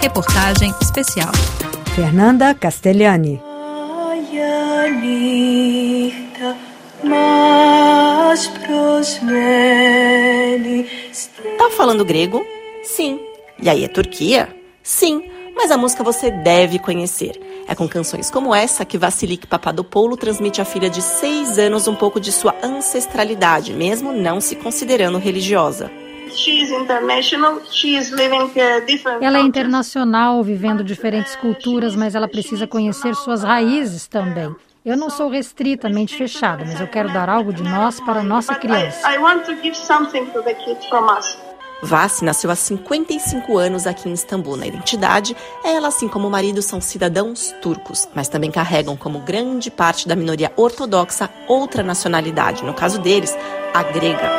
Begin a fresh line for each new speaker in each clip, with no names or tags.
Reportagem especial.
Fernanda Castellani.
Tá falando grego? Sim. E aí, é Turquia? Sim. Mas a música você deve conhecer. É com canções como essa que Vasiliki Papadopoulou transmite à filha de 6 anos um pouco de sua ancestralidade, mesmo não se considerando religiosa.
Ela é internacional, vivendo diferentes culturas, mas ela precisa conhecer suas raízes também. Eu não sou restritamente fechada, mas eu quero dar algo de nós para a nossa criança.
Vasi nasceu há 55 anos aqui em Istambul. Na identidade, ela, assim como o marido, são cidadãos turcos, mas também carregam como grande parte da minoria ortodoxa outra nacionalidade, no caso deles, a grega.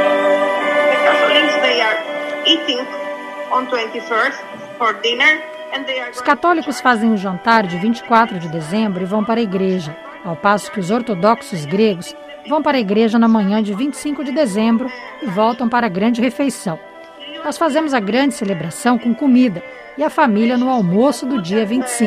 Os católicos fazem o jantar de 24 de dezembro e vão para a igreja, ao passo que os ortodoxos gregos vão para a igreja na manhã de 25 de dezembro e voltam para a grande refeição. Nós fazemos a grande celebração com comida e a família no almoço do dia 25.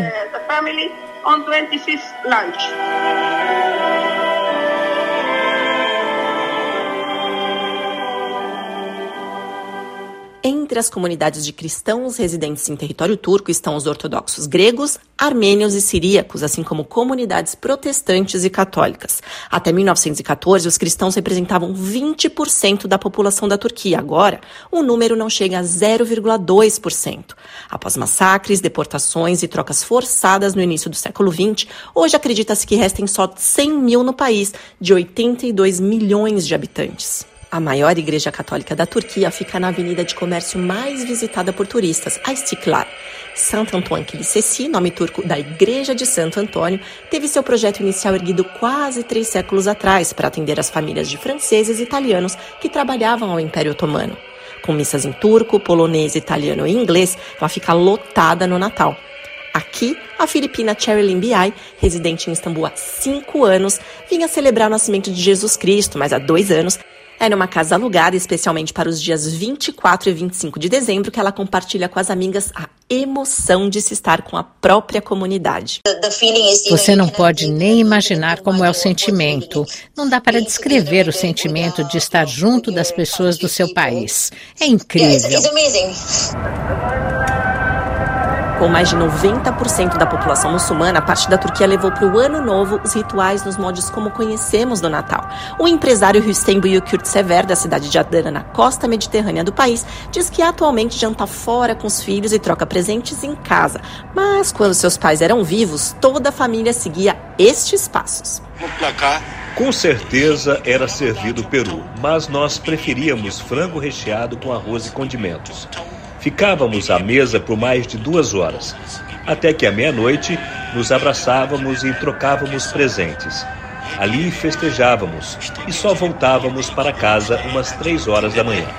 Entre as comunidades de cristãos residentes em território turco estão os ortodoxos gregos, armênios e siríacos, assim como comunidades protestantes e católicas. Até 1914, os cristãos representavam 20% da população da Turquia. Agora, o número não chega a 0,2%. Após massacres, deportações e trocas forçadas no início do século XX, hoje acredita-se que restem só 100 mil no país, de 82 milhões de habitantes. A maior igreja católica da Turquia fica na avenida de comércio mais visitada por turistas, a Istiklal. Santo Antônio Kilisesi, nome turco da Igreja de Santo Antônio, teve seu projeto inicial erguido quase 3 séculos atrás para atender as famílias de franceses e italianos que trabalhavam ao Império Otomano. Com missas em turco, polonês, italiano e inglês, ela fica lotada no Natal. Aqui, a filipina Cherilyn Biay, residente em Istambul há 5 anos, vinha celebrar o nascimento de Jesus Cristo, mas há 2 anos, é numa casa alugada especialmente para os dias 24 e 25 de dezembro que ela compartilha com as amigas a emoção de se estar com a própria comunidade.
Você não pode nem imaginar como é o sentimento. Não dá para descrever o sentimento de estar junto das pessoas do seu país. É incrível.
Com mais de 90% da população muçulmana, a parte da Turquia levou para o Ano Novo os rituais nos moldes como conhecemos do Natal. O empresário Hüseyin Büyükürtsever, da cidade de Adana, na costa mediterrânea do país, diz que atualmente janta fora com os filhos e troca presentes em casa. Mas quando seus pais eram vivos, toda a família seguia estes passos.
Com certeza era servido peru, mas nós preferíamos frango recheado com arroz e condimentos. Ficávamos à mesa por mais de 2 horas, até que à meia-noite nos abraçávamos e trocávamos presentes. Ali festejávamos e só voltávamos para casa umas 3 horas da manhã.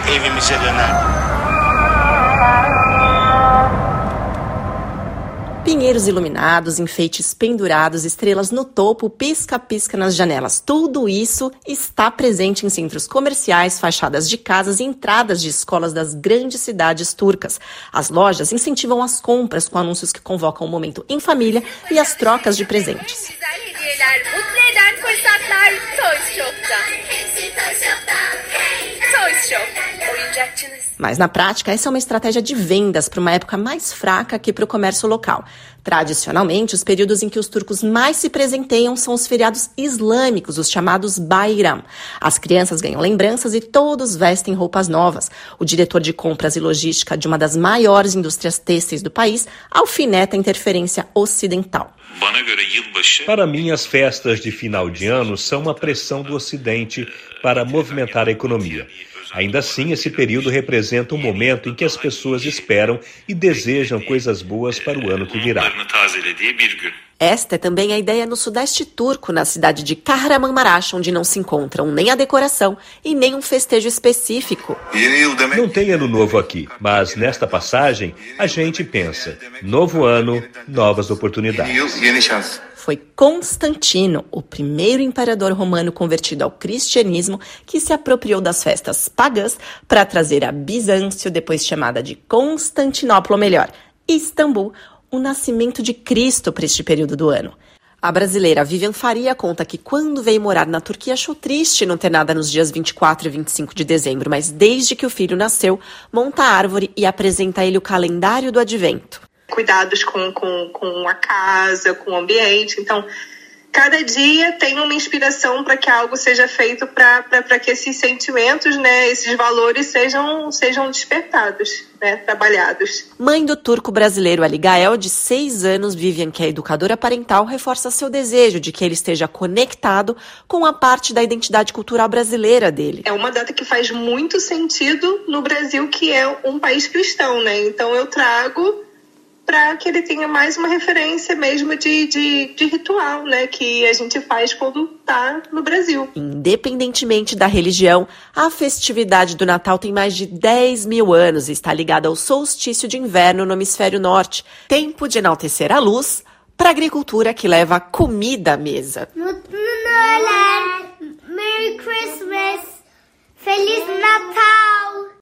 Pinheiros iluminados, enfeites pendurados, estrelas no topo, pisca-pisca nas janelas. Tudo isso está presente em centros comerciais, fachadas de casas e entradas de escolas das grandes cidades turcas. As lojas incentivam as compras com anúncios que convocam o momento em família e as trocas de presentes. Mas na prática, essa é uma estratégia de vendas para uma época mais fraca que para o comércio local. Tradicionalmente, os períodos em que os turcos mais se presenteiam são os feriados islâmicos, os chamados Bayram. As crianças ganham lembranças e todos vestem roupas novas. O diretor de compras e logística de uma das maiores indústrias têxteis do país alfineta a interferência ocidental.
Para mim, as festas de final de ano são uma pressão do Ocidente para movimentar a economia. Ainda assim, esse período representa um momento em que as pessoas esperam e desejam coisas boas para o ano que virá.
Esta é também a ideia no sudeste turco, na cidade de Kahramanmaraş, onde não se encontram nem a decoração e nem um festejo específico.
Não tem ano novo aqui, mas nesta passagem a gente pensa, novo ano, novas oportunidades.
Foi Constantino, o primeiro imperador romano convertido ao cristianismo, que se apropriou das festas pagãs para trazer a Bizâncio, depois chamada de Constantinopla, ou melhor, e Istambul, o nascimento de Cristo para este período do ano. A brasileira Vivian Faria conta que quando veio morar na Turquia achou triste não ter nada nos dias 24 e 25 de dezembro, mas desde que o filho nasceu, monta a árvore e apresenta a ele o calendário do advento.
Cuidados com a casa, com o ambiente, então cada dia tem uma inspiração para que algo seja feito para que esses sentimentos, né, esses valores sejam despertados, né, trabalhados.
Mãe do turco brasileiro Ali Gael, de 6 anos, Vivian, que é educadora parental, reforça seu desejo de que ele esteja conectado com a parte da identidade cultural brasileira dele.
É uma data que faz muito sentido no Brasil, que é um país cristão, né? Então eu trago para que ele tenha mais uma referência mesmo de ritual, né, que a gente faz quando está no Brasil.
Independentemente da religião, a festividade do Natal tem mais de 10 mil anos e está ligada ao solstício de inverno no hemisfério norte, tempo de enaltecer a luz para a agricultura que leva comida à mesa.